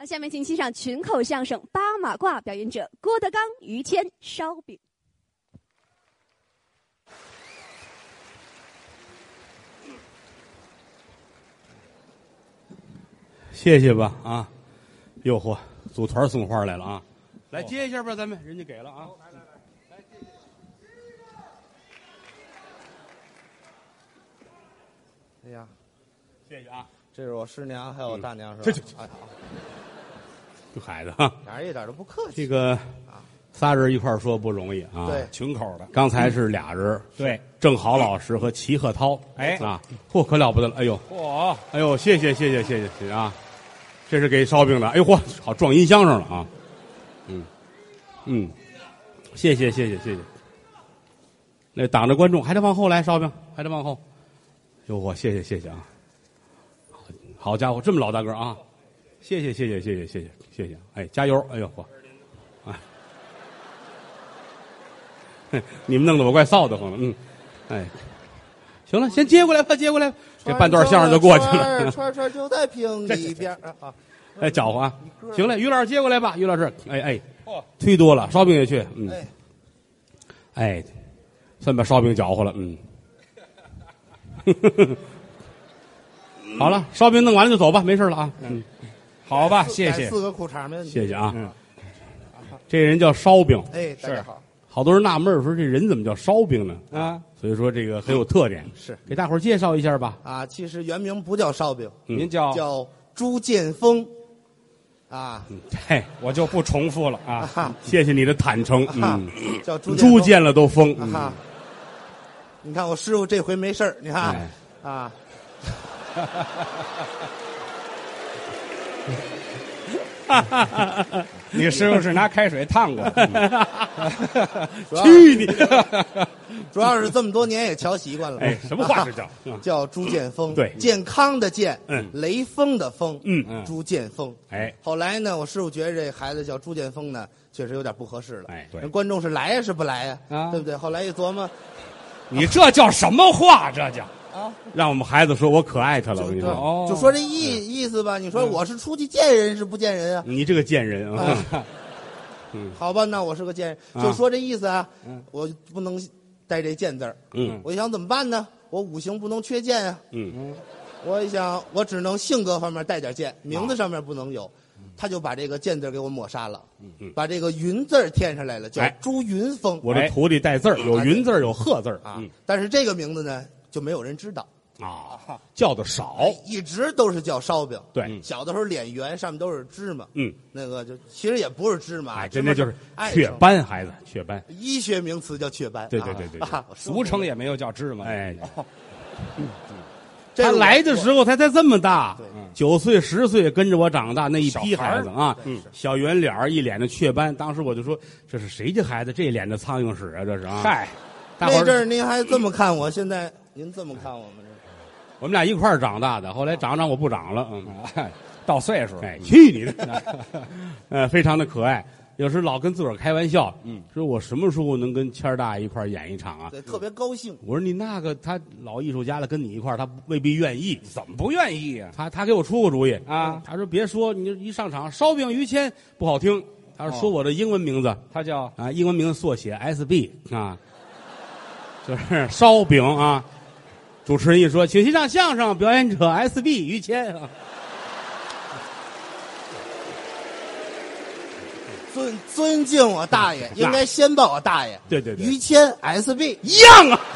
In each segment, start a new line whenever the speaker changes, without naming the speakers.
下面请欣赏群口相声《八马褂》，表演者郭德纲、于谦、烧饼。
谢谢吧啊！哟嚯，组团送花来了啊！来接一下吧，咱们人家给了啊！来接接。
哎呀，
谢谢啊！
这是我师娘，还有我大娘是吧？
这
哎好，
这孩子哈，
俩人一点都不客气。
这个仨人一块儿说不容易啊。
对，
群口的，
刚才是俩人，
对，
郑好老师和齐鹤涛。
哎
啊，嚯，可了不得了！哎呦，
嚯，
哎呦，谢谢啊！这是给烧饼的。哎呦嚯，好撞音箱上了啊！谢谢。那挡着观众，还得往后来，烧饼还得往后。哟嚯，谢谢啊！好家伙，这么老大个啊！谢谢！哎，加油！哎呦嚯，哎，你们弄得我怪臊得慌了。哎，行了，先接过来吧，这半段相声就过去了。
串就在瓶里边啊！
哎，搅和啊！行了，于老师接过来吧，于老师。哎，忒多了，烧饼也去。哎，算把烧饼搅和了。好了，烧饼弄完了就走吧，没事了啊。
好吧，谢谢，
4个裤衩没问题。
谢谢啊。这人叫烧饼。
哎，大家好。
好多人纳闷说这人怎么叫烧饼呢？
啊，
所以说这个很有特点。
是
给大伙儿介绍一下吧。
啊，其实原名不叫烧饼，
您叫
朱建峰。啊，
嘿，
我就不重复了啊。
谢谢你的坦诚。
叫朱
猪见了都疯。
你看我师傅这回没事儿，你看啊。
你师傅是拿开水烫过的。
去你！
主要是这么多年也瞧习惯了。
哎，什么话是叫？
叫朱建峰。
对，
健康的健，雷锋的锋，朱建峰。
哎，
后来呢，我师傅觉得这孩子叫朱建峰呢，确实有点不合适了。
哎，对，
人观众是来呀是不来呀？对不对？后来一琢磨，
你这叫什么话？这叫
啊，
让我们孩子说我可爱他了。我跟你说，
就说这意思吧。你说我是出去见人是不见人啊？
你这个贱人啊！
好吧，那我是个贱人，就说这意思啊。我不能带这贱字儿。我一想怎么办呢？我五行不能缺贱啊。我一想，我只能性格方面带点贱，名字上面不能有。他就把这个贱字给我抹杀了，把这个云字添上来了，叫朱云峰。
我这徒弟带字儿，有云字有鹤字啊。
但是这个名字呢，就没有人知道
啊，叫的少，
一直都是叫烧饼。
对，
小的时候脸圆，上面都是芝麻。那个就其实也不是芝麻，
哎，真的就是雀斑，孩子雀斑，
医学名词叫雀斑。
对，
俗称也没有叫芝麻。
哎。他来的时候他才这么大，9岁10岁跟着我长大，那一批孩子啊，小圆脸一脸的雀斑。当时我就说，这是谁家孩子？这脸的苍蝇屎啊，这是啊！
嗨，
那阵儿您还这么看我，现在您这么看我们这，
我们俩一块儿长大的。后来长我不长了，
到岁数，
哎，去你的！非常的可爱。有时老跟自个儿开玩笑，说我什么时候能跟谦儿大一块儿演一场啊？
对，特别高兴。
我说你那个他老艺术家了，跟你一块儿，他未必愿意。
怎么不愿意呀？
他给我出过主意
啊，
他说别说，你一上场烧饼于谦不好听，他说我的英文名字，
他叫
英文名字缩写 SB 啊，就是烧饼啊。主持人一说，请欣赏相声表演者 SB 于谦啊。
尊敬我大爷，应该先报我大爷。
对，
于谦 SB
一样啊，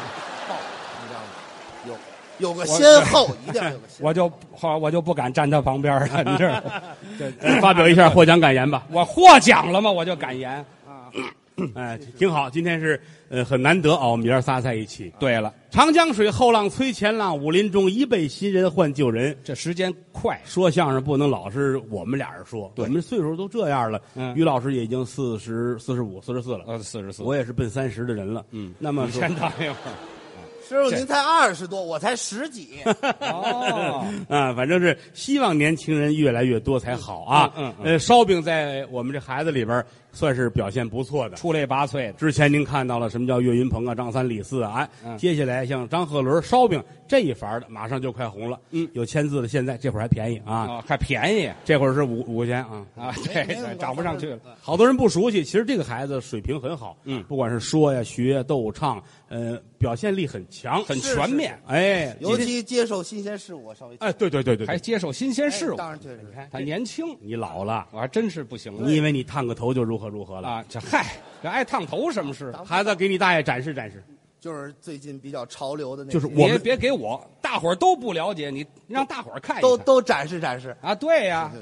有个先后，一定要有个先
后。我就不敢站他旁边了。你这
发表一下获奖感言吧。
我获奖了吗？我就感言啊。
哎，挺好。今天是很难得啊，我们爷仨在一起。
对了，
长江水后浪推前浪，武林中一辈新人换旧人。
这时间快，
说相声不能老是我们俩人说，我们岁数都这样了。于老师也已经45、44了
，44，
我也是奔30的人了。那么
先答应。
师傅您才20多，我才10几。
反正是希望年轻人越来越多才好啊。烧饼在我们这孩子里边算是表现不错的，
出类拔萃的。
之前您看到了什么叫岳云鹏啊、张三李四啊，接下来像张鹤伦、烧饼这一法的，马上就快红了。有签字的，现在这会儿还便宜啊，
还便宜，
这会儿是5块钱啊
对，涨不上去了。
好多人不熟悉，其实这个孩子水平很好，不管是说呀、学、逗唱，表现力很强，
很全面。
哎，
尤其接受新鲜事物，我稍微
哎，对，
还接受新鲜事物。
当然对，
你看
他年轻，
你老了，
我还真是不行了。
你以为你烫个头就如何了
啊？这爱烫头什么事？
孩子给你大爷展示展示，
就是最近比较潮流的那，
就是我们
别给我，大伙儿都不了解，你让大伙儿看一
看，
看，
都展示展示
啊！对呀，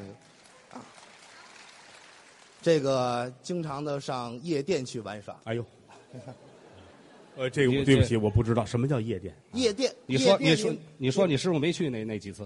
这个经常的上夜店去玩耍。
哎呦，这个对不起，我不知道什么叫夜店。
夜店，
你说你师傅没去那几次？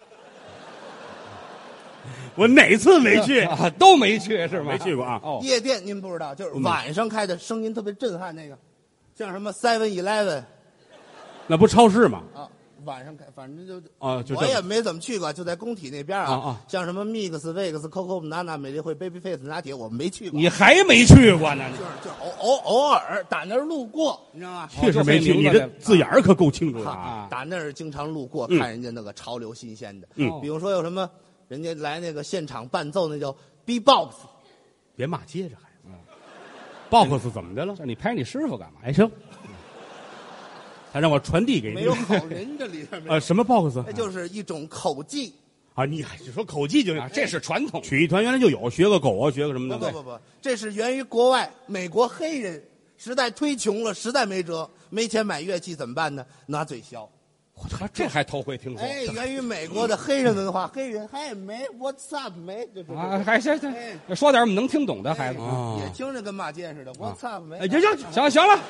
我哪次没去
啊？都没去是吗？
没去过啊。
哦，夜店您不知道，就是晚上开的，声音特别震撼那个，像什么 7-Eleven，
那不超市吗？
啊，晚上开，反正就
我
也没怎么去过，就在工体那边啊。像什么 Mix、Vegas、Coco Banana、美丽会、Babyface 拿铁，我没去过。
你还没去过呢？
就是偶尔打那儿路过，你知道吗？
确实没去，你这字眼儿可够清楚的啊！
打那儿经常路过，看人家那个潮流新鲜的，比如说有什么。人家来那个现场伴奏，那叫 B-box，
别骂街这孩子。box 怎么的了？
你拍你师傅干嘛？
哎行，他让我传递给你。
没有好人这里边
什么 box？
那就是一种口技
啊！你还是说口技就
这是传统，
曲艺团原来就有，学个狗啊，学个什么的。
不，这是源于国外，美国黑人实在忒穷了，实在没辙，没钱买乐器怎么办呢？拿嘴削。
这还头回听说。
哎，源于美国的黑人文化，黑人还没 What's up 没
啊，还行，说点我们能听懂的孩子，
也听着跟骂街似的。What's up 没？
哎，行了，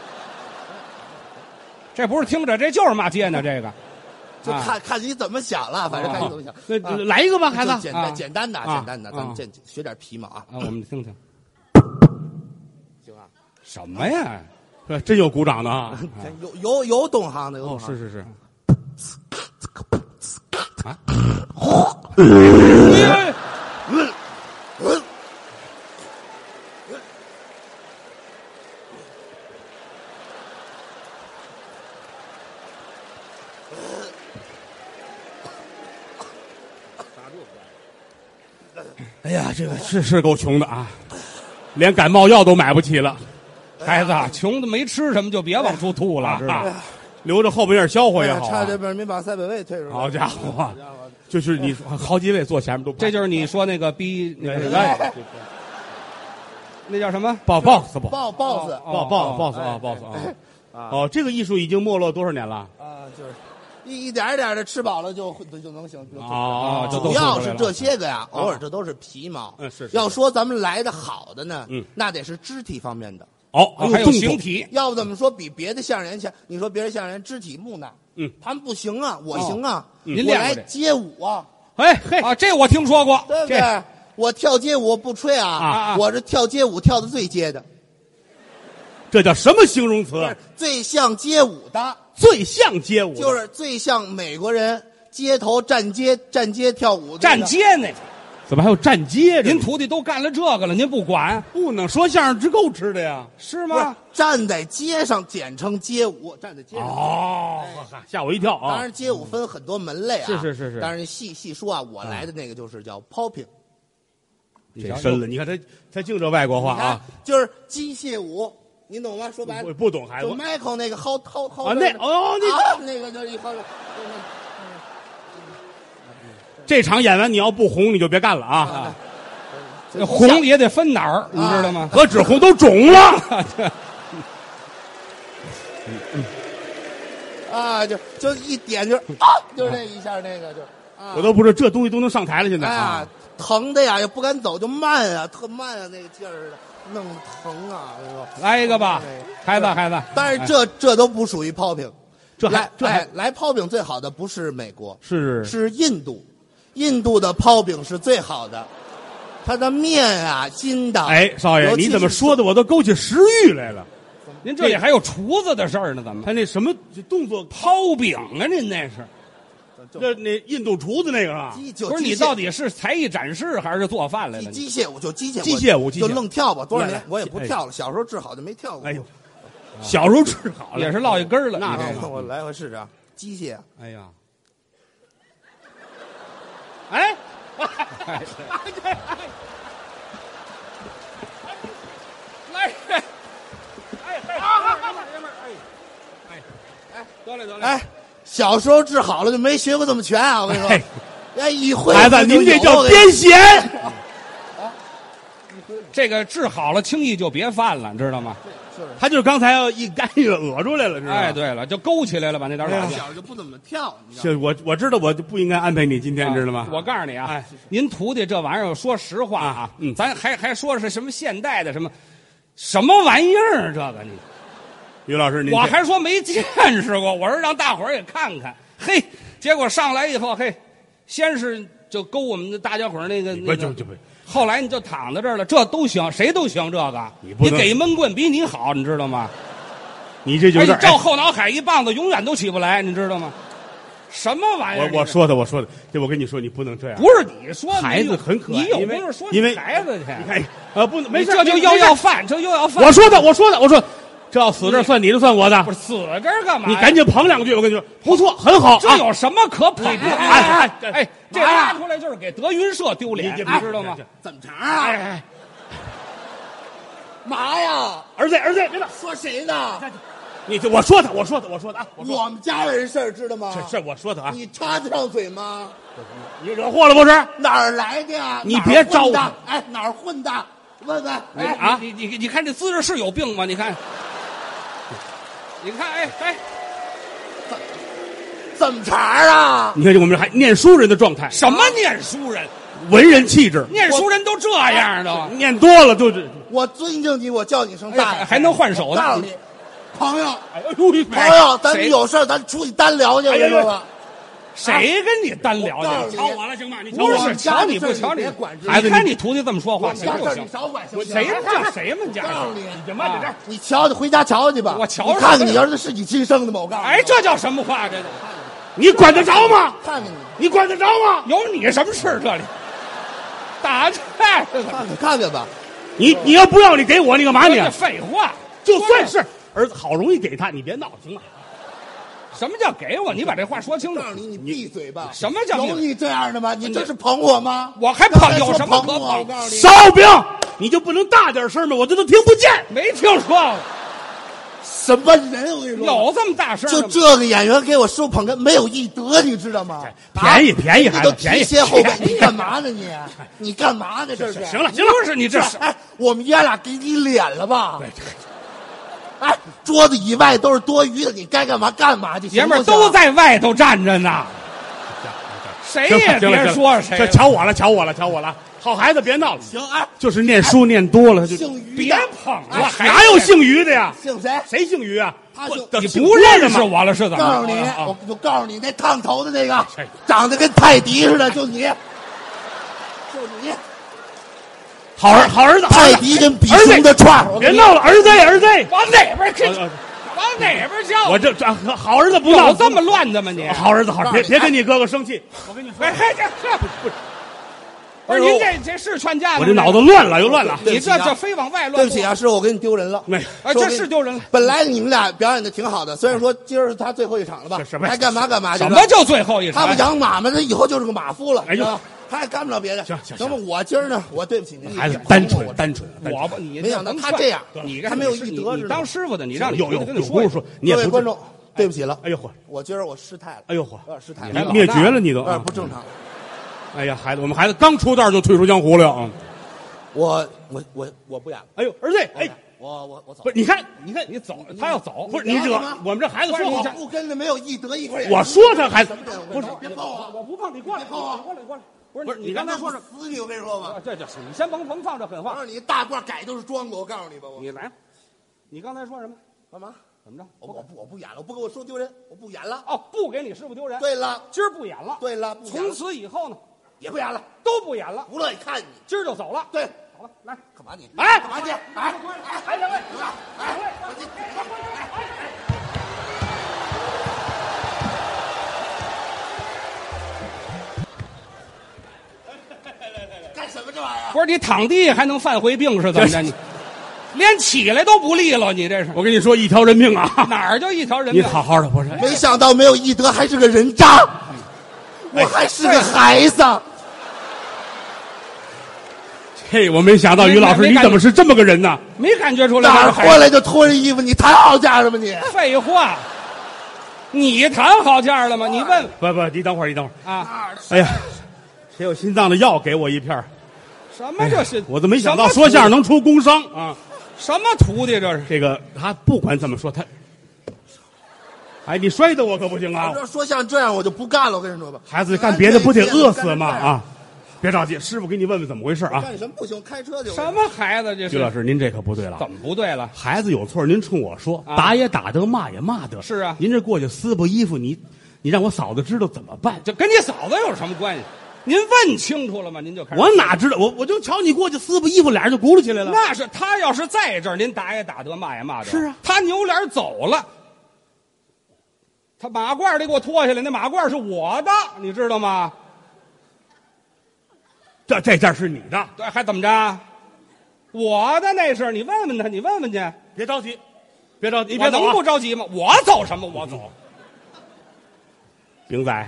这不是听着，这就是骂街呢。这个，
就看你怎么想了，反正看你怎么想。
那来一个吧，孩子，
简单的，咱们学点皮毛啊。
我们听听，
行啊？
什么呀？
这真有鼓掌的啊！
有懂行的，有懂行。
是。啊！哎呀，这个是够穷的啊，连感冒药都买不起了。
孩子，穷的没吃什么就别往出吐了，知道吗？
留着后半夜消化也好。
差这边没把赛百味退出来。
好家伙，就是你好几位坐前面都。
这就是你说那个逼那叫什么
？box 啊！哦，这个艺术已经没落多少年了？
啊，就是一点一点的吃饱了就能行。
主
要是这些个呀，偶尔这都是皮毛。
是。
要说咱们来的好的呢，那得是肢体方面的。
还有形体，
要不怎么说比别的相声人强？你说别的相声人肢体木讷，他们不行啊，我行啊，我来街舞啊，
这我听说过，
对不对？我跳街舞不吹啊，我这跳街舞跳的最街的，
这叫什么形容词？
最像街舞的，
最像街舞，
就是最像美国人街头站街跳舞，
站街那。
怎么还有站街？
您徒弟都干了这个了，您不管？
不能说相声只够吃的呀，
是吗？
站在街上简称街舞，站在街上。
吓我一跳啊！
当然，街舞分很多门类啊。
是。
当然细说啊，我来的那个就是叫 popping。
这深了，你看他净这外国话啊，
就是机械舞，你懂吗？说白了，
不懂孩子。
就 Michael 那个薅那个就是一薅。
这场演完你要不红你就别干了啊！
红也得分哪儿，你知道吗？
何止红都肿了。
就一点就是这一下那个就
我都不知道这东西都能上台了，现在啊，
疼的呀，又不敢走，就慢啊，特慢啊，那个劲儿弄疼啊！
来一个吧，孩子。
但是这都不属于 popping， 来 popping 最好的不是美国，是印度。印度的泡饼是最好的，它的面啊筋道。
哎，少爷，你怎么说的我都勾起食欲来了？
您这里还有厨子的事儿呢，怎么？
他那什么动作
抛饼啊？您那是，
这那印度厨子那个是吧？
不是你到底是才艺展示还是做饭来了？
机械舞就机
械舞
就愣跳吧。多少年我也不跳了，小时候治好就没跳过。
哎呦，小时候治好了
也是落一根了。
那
我来回试试啊，机械。
哎呀，哎，
来，
哎，小时候治好了就没学过这么全啊！我跟你说，哎，一会
孩子，您这叫癫痫。
这个治好了，轻易就别犯了，知道吗？
他就是刚才要一干预讹出来了，知道吗？
哎，对了，就勾起来了吧？那点
小时候就不怎么跳。
是我知道，我就不应该安排你今天，知道吗？
我告诉你啊，您徒弟这玩意儿，说实话啊，咱还说是什么现代的什么玩意儿？这个你。
于老师，您
我还说没见识过，我说让大伙儿也看看。嘿，结果上来以后，嘿，先是就勾我们的大家伙儿那个，后来你就躺在这儿了，这都行，谁都行。这个你给一闷棍比你好，你知道吗？
你这就是
照后脑海一棒子，永远都起不来，你知道吗？什么玩意儿？
我说的，这我跟你说，你不能这样。
不是你说
孩子很可爱，
你有功夫说
因为
孩子去，
你看不能没事，
这就要饭，这又要饭。
我说这要死这算你的算我的？
不是死这儿干嘛？
你赶紧捧两句，我跟你说，不错，很好。
这有什么可捧的？哎，这拉出来就是给德云社丢脸，你知道吗？
怎么着啊？嘛呀，
儿子，别打！
说谁呢？
我说他啊！
我们家人事儿知道吗？
是我说的啊！
你插得上嘴吗？
你惹祸了不是？
哪儿来的呀？
你别招他！
哎，哪儿混的？问问。
哎啊！你看这姿势是有病吗？你看，哎，
怎么茬啊？
你看我们还念书人的状态。
什么念书人？
文人气质。
念书人都这样的。
念多了就是。
我尊敬你，我叫你声大爷，
还能换手
呢。告诉你，朋友，咱有事咱出去单聊去，知道吗？
谁跟你单聊去？
瞧我了行吗？你
不是瞧你不瞧你，
孩
子，你看你徒弟这么说话，行不行？
少管行。
谁叫谁们家？
告诉你，
你慢点点，
你瞧去，回家瞧去吧。
我瞧，
看看你儿子是你亲生的吗？我告诉你，
哎，这叫什么话？这
你管得着吗？
看看
你管得着吗？
有你什么事？这里打菜，
看看吧。
你要不要你给我，你干嘛你？
废话，
就算是儿子好容易给他，你别闹行吗？
什么叫给我？你把这话说清楚。
告诉你，你闭嘴吧。
什么叫
有你这样的吗？你这是捧我吗？
我还捧，有什么可捧？
我告诉你，
烧饼，你就不能大点声吗？我这都听不见。
没听说过。
什么人？我跟你说，
有这么大声？
就这个演员给我收捧哏，没有艺德，你知道吗？
便宜，孩子，便宜。
提前后背，你干嘛呢你？你干嘛呢？这是。
行了，
不是你这是。
哎，我们爷俩给你脸了吧？哎，桌子以外都是多余的，你该干嘛干嘛去。
爷们儿都在外头站着呢，谁也别说谁。
这瞧我了，好孩子别闹了。
行，哎，
就是念书念多了就
姓于，
别捧了，
哪有姓于的呀？
姓谁？
谁姓于啊？
你不认识我了是怎么？
告诉你，我就告诉你，那烫头的那个，长得跟泰迪似的，就你。
好儿子，
泰迪跟比熊的串儿，
别闹了，儿子，
往哪边去？往哪边叫？
我这好儿子不闹，
有这么乱的吗你？
好儿子，别跟你哥哥生气。我跟你说，
不是您这是劝架吗？
我这脑子乱了又乱了，
你这非往外乱。
对不起啊，师傅，我给你丢人了。
没，
这是丢人了。
本来你们俩表演的挺好的，虽然说今儿是他最后一场了吧？还干嘛去？
什么叫最后一场？
他们养马嘛，他以后就是个马夫了。
哎呦。
他也干不了别的，
行
吧？我今儿呢，我对不起您，
孩子单纯，
我不，你
没想到他这样，
你
还没有艺德，
你当师傅的，你让
有说，
各位观众，对不起了，
哎呦嚯，
我今儿我失态了，
哎呦嚯，
有点失态了，
灭绝了你都，
不正常。
哎呀，孩子，我们孩子刚出道就退出江湖了啊！
我不演了。
哎呦，儿子，哎，
我走。
不是，你看，
你走，他要走，
不是你惹我们这孩子说好，
不跟着没有艺德一块演。
我说他孩子，
不是，别碰我，
我不碰，你过来，
碰我，
过来。
不是你刚才说是
死你，我跟你说吧，
这就是你先甭放这狠话。
我说你大褂改都是装的，我告诉你吧，
你来，你刚才说什么？
干嘛？
怎么着？
我不演了，我不跟我说丢人，我不演了。
哦，不给你师傅丢人。
对了，
今儿不演了。
对了，
从此以后呢，
也不演了，
都不演了，
不乐意看你。
今儿就走了。
对，
好了，来，
干嘛你？
哎，
干嘛去？
哎，两位， 不是你躺地还能犯回病是怎么着？你连起来都不利落，你这是？
我跟你说，一条人命啊！
哪儿就一条人命？
你好好的，不是？
没想到没有医德还是个人渣，我还是个孩子。
嘿，我没想到于老师你怎么是这么个人呢？
没感觉出来
哪儿回来就脱人衣服？你谈好价了吗你？
废话，你谈好价了吗？你问
不，你等会儿
啊！
哎呀，谁有心脏的药给我一片？
什么这是？
我都没想到说相声能出工伤啊！
什么徒弟这是？
这个他不管怎么说他，哎，你摔的我可不行啊！
说相声这样我就不干了，我跟你说吧。
孩子干别的不得饿死吗？啊！别着急，师傅给你问问怎么回事啊？
干什么不行？开车就
什么孩子这是？
于老师，您这可不对了。
怎么不对了？
孩子有错，您冲我说，打也打得，骂也骂得。
是啊，
您这过去撕破衣服，你让我嫂子知道怎么办？
这跟你嫂子有什么关系？您问清楚了吗？您就开始。
我哪知道？我就瞧你过去撕破衣服，俩人就轱辘起来了。
那是他要是在这儿，您打也打得，骂也骂得。
是啊，
他扭脸走了，他马褂得给我脱下来，那马褂是我的，你知道吗？
这件是你的，
对，还怎么着？我的那是，你问问他，你问问去。
别着急，别着急，
你别能不着急吗？我走什么？我走。
饼仔，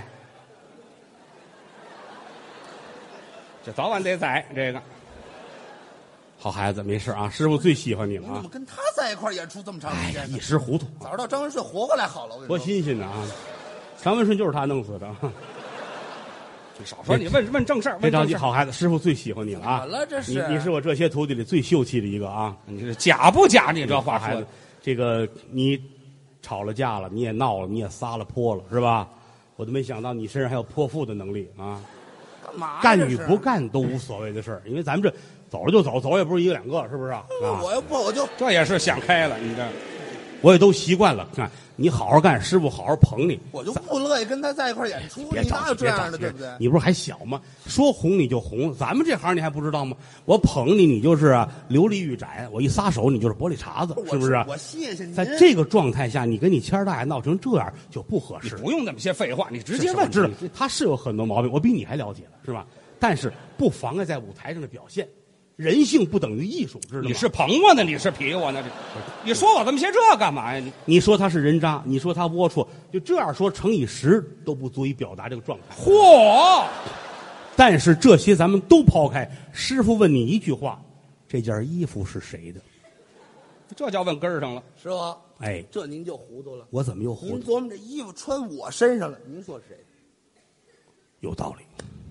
这早晚得宰这个。
好孩子，没事啊，师傅最喜欢你了啊
你怎么！跟他在一块儿演出这么长时间呢？
一时糊涂，
早知道张文顺活过来好了。我跟你
多
说
新鲜呢啊！张文顺就是他弄死的。
你少说，你问正事儿。
别着急，好孩子，师傅最喜欢你了啊！
怎么了这是
你是我这些徒弟里最秀气的一个啊！
你这假不假？你这话说的，
这个你吵了架了，你也闹了，你也撒了泼了，是吧？我都没想到你身上还有泼妇的能力啊！
干嘛？
干与不干都无所谓的事儿，因为咱们这走了就走，走也不是一个两个，是不是啊？
我要不我就
这也是想开了，你这
我也都习惯了。看你好好干，师傅好好捧你。
我就不乐意跟他在一块儿演出。你哪有这样的，对不对？
你不是还小吗？说红你就红，咱们这行你还不知道吗？我捧你，你就是琉璃玉盏；我一撒手，你就是玻璃碴子，是不是？
我谢谢你。
在这个状态下，你跟你谦儿大爷闹成这样就不合适。
不用那么些废话，你直接
我
问。
知道他是有很多毛病，我比你还了解了，是吧？但是不妨碍在舞台上的表现。人性不等于艺术，知道吗？
你是捧我呢，你是皮我呢？你说我这么些这干嘛呀？
你说他是人渣，你说他龌龊，就这样说乘以10都不足以表达这个状态。
嚯！
但是这些咱们都抛开，师傅问你一句话：这件衣服是谁的？
这叫问根儿上了。
师傅，
哎，
这您就糊涂了。
我怎么又糊
您
涂？
琢磨这衣服穿我身上了，您说是谁？
有道理。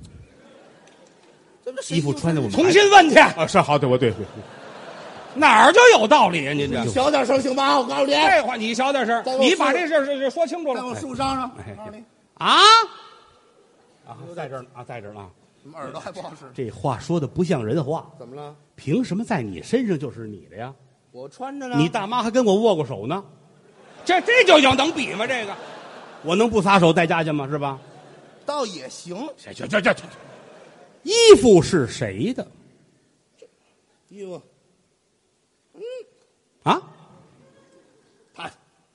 这不是
衣服穿在我们
重新问去
啊！是好，对，我对，
哪儿就有道理啊？您这
小点声行吗？我告诉你，
废话，你小点声，你把这事儿说清楚了。
在我受伤上，
哎
告诉你，
啊，在这儿呢啊，在这儿呢。
怎么耳朵还不好使？
这话说的不像人话，
怎么了？
凭什么在你身上就是你的呀？
我穿着呢。
你大妈还跟我握过手呢，
这就有能比吗？这个
我能不撒手带家去吗？是吧？
倒也行。
这，衣服是谁的？
衣服，
啊，
他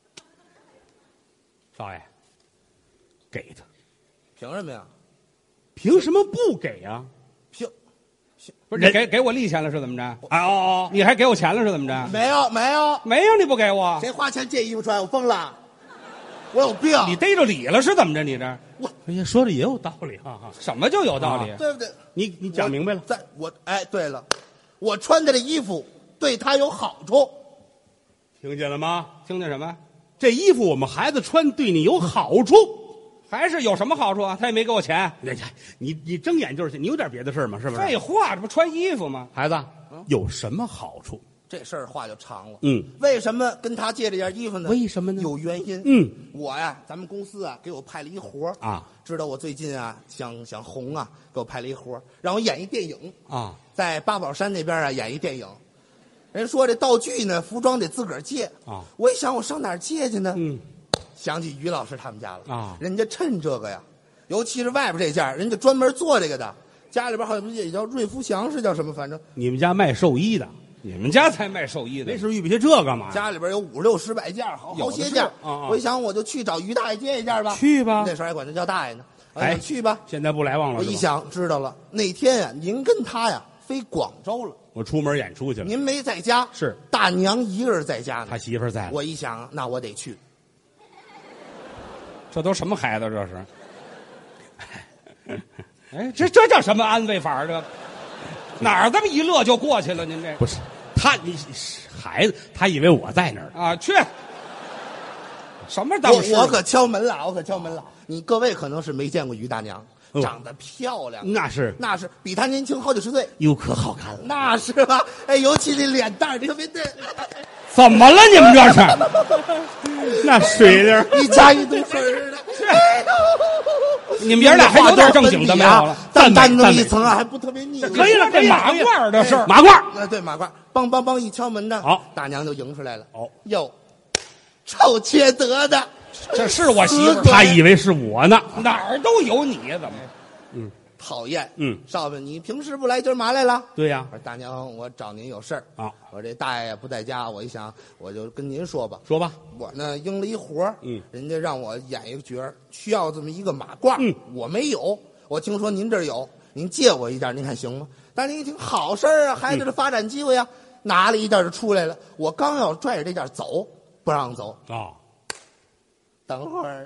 少爷，给他，
凭什么呀？
凭什么不给呀？
凭
不是你给我利钱了是怎么着？
哎哦，
你还给我钱了是怎么着？
没有没有，
没有，你不给我，
谁花钱借衣服穿？我疯了，我有病。
你逮着理了是怎么着？你这
哎呀，说的也有道理哈哈。
什么就有道理？
对不对？
你讲明白了？
哎，对了，我穿的这衣服对他有好处。
听见了吗？
听见什么？
这衣服我们孩子穿对你有好处。
还是有什么好处啊？他也没给我钱。
你睁眼就是你有点别的事儿吗？是不是？
废话，这不穿衣服吗？
孩子有什么好处？
这事儿话就长了。
为
什么跟他借这件衣服呢？
为什么呢？
有原因。我呀，咱们公司啊，给我派了一活
啊，
知道我最近啊想红啊，给我派了一活让我演一电影
啊，
在八宝山那边啊演一电影。人说这道具呢，服装得自个儿借
啊。
我一想，我上哪儿借去呢？想起于老师他们家了
啊，
人家趁这个呀，尤其是外边这件，人家专门做这个的。家里边好像也叫瑞福祥，是叫什么？反正
你们家卖寿衣的，
你们家才卖寿衣的，
没事预备些这干嘛呀？
家里边有50、60、100件，好些件。我一想，我就去找于大爷借一件吧。
去吧，
那时候还管他叫大爷呢。
哎，
去吧。
现在不来往了。
我一想，知道了。那天呀，您跟他呀飞广州了。
我出门演出去了。
您没在家，
是
大娘一个人在家呢。
他媳妇儿在了。
我一想，那我得去。
这都什么孩子这是？哎，这叫什么安慰法？这哪儿这么一乐就过去了？您这
不是他，你孩子，他以为我在那儿
啊？去，什么当时？
我可敲门了，我可敲门了。你各位可能是没见过于大娘，长得漂亮，
那是
比她年轻好几十岁，
哟，可好看了，
那是吧？哎，尤其这脸蛋儿特别对。
怎么了？你们这是？
那水灵，
一家一肚水儿的。
你们爷俩还有点正经的没有了？
淡淡那么一层啊，还不特别腻。
可以了，这马褂的事儿，
马褂。
对，马褂，梆梆梆一敲门呢，
好，
大娘就迎出来了。
哦，
哟，臭缺德的，
这是我媳妇儿，
他以为是我呢，
哪儿都有你，怎么？
讨厌。
少
爷，你平时不来，今儿嘛来了？
对呀。
我说大娘，我找您有事儿
啊。
我这大爷不在家，我一想，我就跟您说吧。
说吧。
我呢应了一活儿，人家让我演一个角儿，需要这么一个马褂，我没有。我听说您这儿有，您借我一件，您看行吗？但是您一听，好事儿啊，孩子的发展机会啊，拿了一件就出来了。我刚要拽着这件走，不让走。
哦，
等会儿，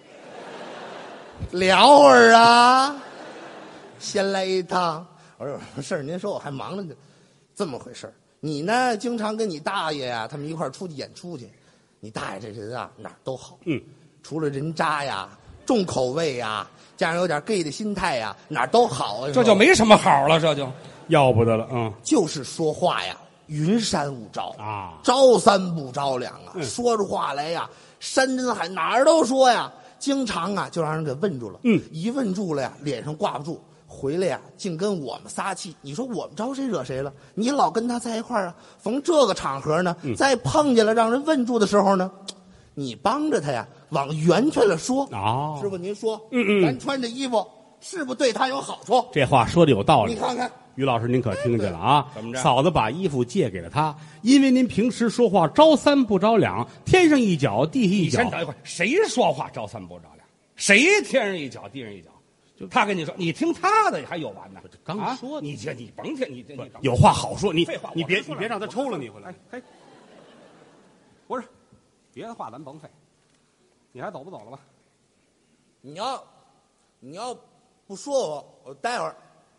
聊会儿啊。先来一趟，我说事儿，您说我还忙着呢，这么回事儿。你呢，经常跟你大爷呀，他们一块儿出去演出去。你大爷这人啊，哪儿都好，除了人渣呀、重口味呀，加上有点 gay 的心态呀，哪儿都好啊。
这就没什么好了，这就
要不得了，
就是说话呀，云山雾罩
啊，
招三不着两啊，说出话来呀，山珍海哪儿都说呀，经常啊就让人给问住了，一问住了呀，脸上挂不住。回来呀，净跟我们撒气。你说我们招谁惹谁了？你老跟他在一块儿啊，逢这个场合呢，再碰见了让人问住的时候呢，你帮着他呀，往圆圈了说。
哦，
师傅您说，咱穿这衣服是不是对他有好处？
这话说的有道理。
你看看，
于老师您可听见了啊？
怎么着？
嫂子把衣服借给了他，因为您平时说话招三不着两，天上一脚地下一脚。
你先等一会儿，谁说话招三不着两？谁天上一脚地上一脚？就他跟你说，你听他的还有完呢？
刚说
你甭听，你
有话好说，你
废话，
你别让他抽了你回来。
哎，不是，别的话咱甭费，你还走不走了吧？
你要不说我待会儿。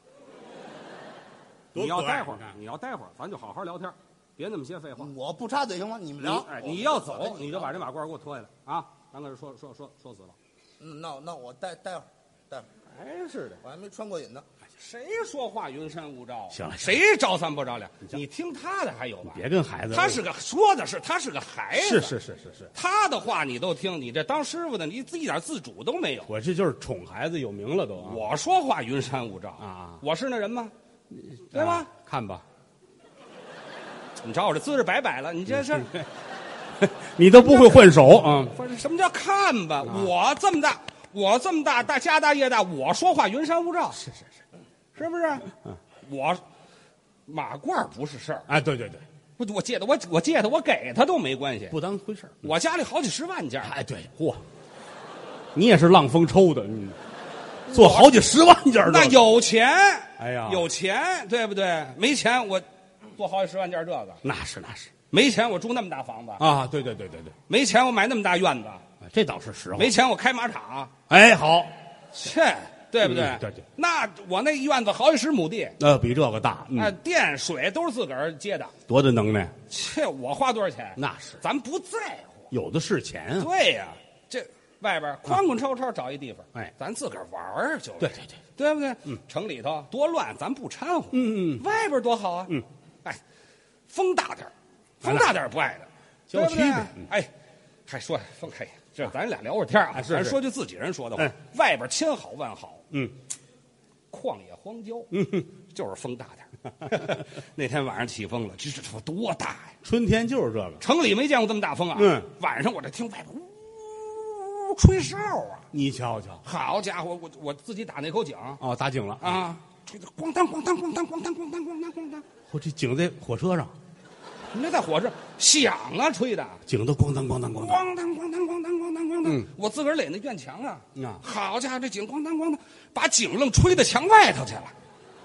你要待会儿，咱就好好聊天，别那么些废话。
我不插嘴行吗？你们聊。
你要走，你就把这马褂给我脱下来啊！咱搁这说死了。
那我待会儿。
哎，是的，
我还没穿过瘾呢。
谁说话云山雾罩？
行了，
谁招三不着两？你听他的还有吧？
别跟孩子。
他是个孩子。
是。
他的话你都听，你这当师傅的，你一点自主都没有。
我这就是宠孩子有名了都。
我说话云山雾罩
啊！
我是那人吗？对吗？
看吧，
你瞧我这姿势摆了，你这是，
你都不会换手啊？
不是什么叫看吧？我这么大，家大业大，我说话云山雾罩，是不是？我马褂不是事儿，
哎，对，
我借的，我借他，我给他都没关系，
不当回事。
我家里好几十万件，
哎，对，嚯，你也是浪风抽的，做好几十万件。
那有钱，
哎呀，
有钱，对不对？没钱我做好几十万件这个，
那是，
没钱我住那么大房子
啊，对，
没钱我买那么大院子。
这倒是实话。
没钱我开马场，
哎，好，
对不对？
对。
那我那院子好几十亩地，
比这个大。
电水都是自个儿接的，
多大能耐？
我花多少钱？
那是，
咱不在乎，
有的是钱啊。
对呀，这外边哐哐超找一地方，
哎，
咱自个儿玩儿就。
对
不对？城里头多乱，咱不掺和。外边多好啊。风大点不爱的，
郊区呗。
哎，还说风嘿。这咱俩聊会儿天啊，咱说句自己人说的话，外边千好万好，旷野荒郊，就是风大点。那天晚上起风了，这多大呀！
春天就是这个，
城里没见过这么大风啊。晚上我这听外边呜吹哨啊，
你瞧瞧，
好家伙，我自己打那口井
打井了
啊，吹的咣当咣当咣当咣当咣当咣当咣当，
我这井在火车上。
那在火车响啊，吹的
井都咣当咣当咣当
咣当咣当咣当咣当咣当。我自个儿垒那院墙啊，好家伙，这井咣当咣当，把井愣吹到墙外头去了。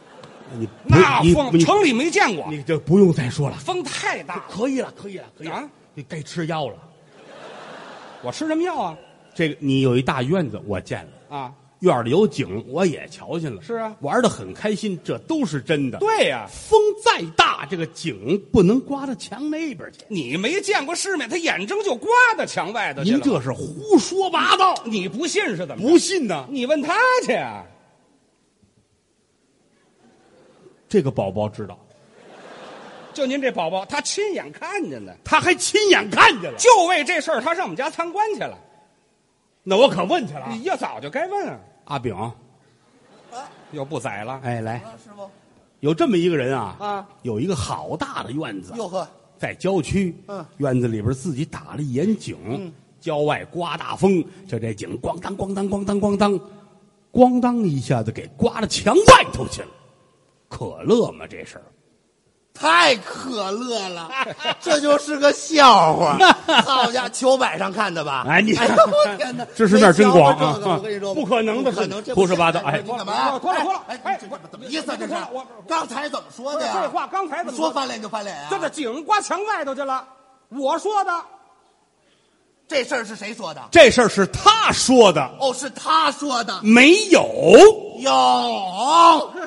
那风城里没见过，
你就不用再说了，
风太大了。
可以了，可以了，可以了。
啊，
你该吃药了。
我吃什么药啊？
这个你有一大院子，我见了
啊，
院里有井，我也瞧见了。
是啊，
玩得很开心，这都是真的。
对呀，
风再大，这个井不能刮到墙那边去。
你没见过世面，他眼睁就刮到墙外头去了。
您这是胡说八道，
你不信是怎么着？
不信呢？
你问他去啊。
这个宝宝知道，
就您这宝宝，他亲眼看见的，
他还亲眼看见了，
就为这事儿，他上我们家参观去了。
那我可问去了。
你要早就该问啊。
阿炳，
又不宰了。
哎，来，
师傅，
有这么一个人啊，
啊，
有一个好大的院子，
哟呵，
在郊区，院子里边自己打了一眼井，郊外刮大风，就这井咣当咣当咣当咣当，咣当一下子给刮到墙外头去了。可乐吗？这事儿
太可乐了，这就是个笑话。好家伙，球摆上看的吧？
哎，你
哎呦我天哪，
知识面真广啊！
我跟你说，
不可能的，
不可能，
胡说八道！哎，
你干嘛？
脱了！
哎，这怎么意思？这是
我
刚才怎么说的呀？
废话，刚才怎么
说翻脸就翻脸啊？
这井刮墙外头去了，我说的。
这事儿是谁说的？
这事儿是他说的，
哦，是他说的。
没有。
有，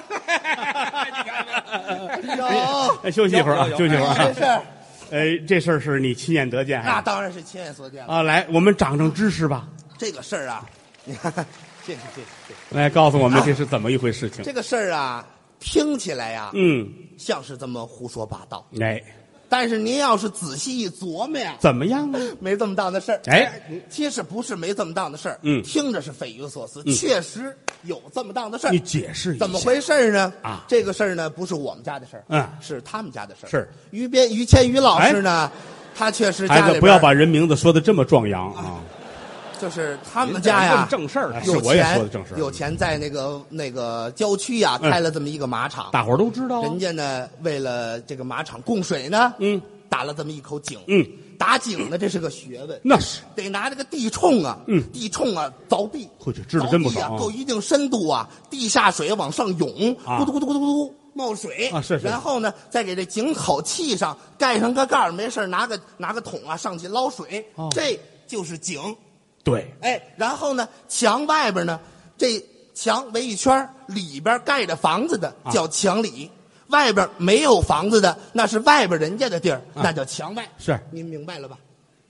哎，休息一会儿啊，休息一会儿啊。
这事儿，
这事儿是你亲眼得见，
那当然是亲眼所见了
啊！来，我们长知识吧。
这个事儿啊，你看，谢谢。
来，告诉我们这是怎么一回事情？
这个事儿啊，听起来呀，像是这么胡说八道。
哎，
但是您要是仔细一琢磨呀，
怎么样呢？
没这么当的事儿。
哎，
其实不是没这么当的事儿，听着是匪夷所思，确实有这么当的事儿。
你解释一下
怎么回事呢？
啊，
这个事儿呢，不是我们家的事儿，是他们家的事儿。
是
于谦于老师呢，他确实家里边
孩子不要把人名字说的这么壮阳啊。
就是他们家呀，
正事儿的，
是我也说的正事儿。
有钱在那个郊区呀，开了这么一个马场，
大伙儿都知道。
人家呢，为了这个马场供水呢，打了这么一口井，打井呢，这是个学问，
那是
得拿这个地冲啊，地冲啊凿地，
知道真不少，
够一定深度啊，地下水往上涌，咕嘟咕嘟咕嘟咕嘟冒水
啊，是。
然后呢，再给这井口砌上，盖上个盖儿，没事拿个桶啊上去捞水，这就是井。
对，
哎，然后呢，墙外边呢，这墙围一圈，里边盖着房子的叫墙里，外边没有房子的那是外边人家的地儿，那叫墙外。
是，
您明白了吧？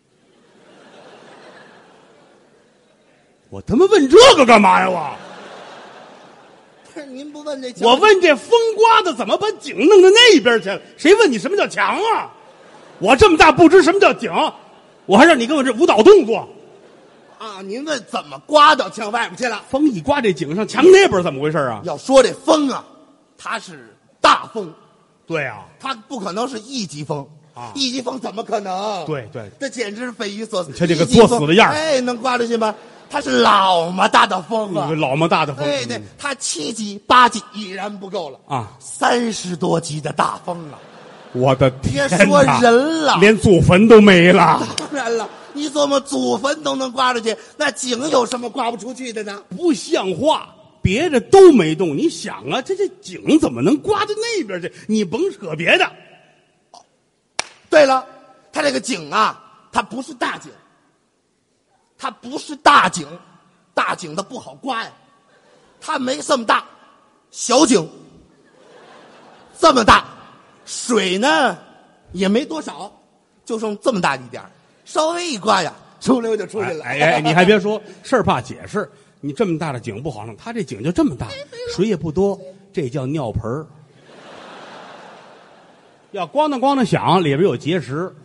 我他妈问这个干嘛呀？我
不是您不问这，
我问这风刮的怎么把井弄到那边去了？谁问你什么叫墙啊？我这么大不知什么叫井，我还让你跟我这舞蹈动作。
啊，您问怎么刮到墙外面去了？
风一刮这井上，墙那边怎么回事啊？
要说这风啊，它是大风，
对啊，
它不可能是一级风
啊，
一级风怎么可能？
对，
这简直是匪夷所思。
他这个作死的样儿，
哎，能刮出去吗？它是老么大的风啊，
老么大的风，
对，它7级8级已然不够了
啊
，30多级的大风啊！
我的天哪，
别说人了，
连祖坟都没了。
当然了。你琢磨祖坟都能刮出去，那井有什么刮不出去的呢？
不像话，别的都没动，你想啊，这井怎么能刮到那边去？你甭扯别的。
对了，它这个井啊，它不是大井，它不是大井，大井的不好刮呀，它没这么大，小井这么大，水呢也没多少，就剩这么大一点儿。稍微一刮呀，出溜就出去了。
哎，你还别说，事儿怕解释。你这么大的井不好弄，他这井就这么大，水也不多，这叫尿盆儿。要咣当咣当响，里边有结石。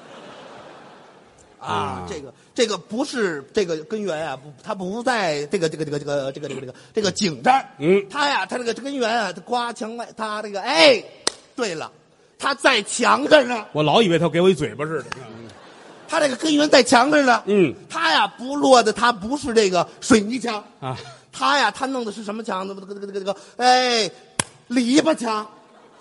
啊，这个不是这个根源啊，它不在这个井这儿。它这个根源啊，它刮墙外，它这个对了，它在墙这儿呢。
我老以为他给我一嘴巴似的。
它这个根源在墙这儿呢，它呀不落的，它不是这个水泥墙
啊，
它弄的是什么墙？篱笆墙，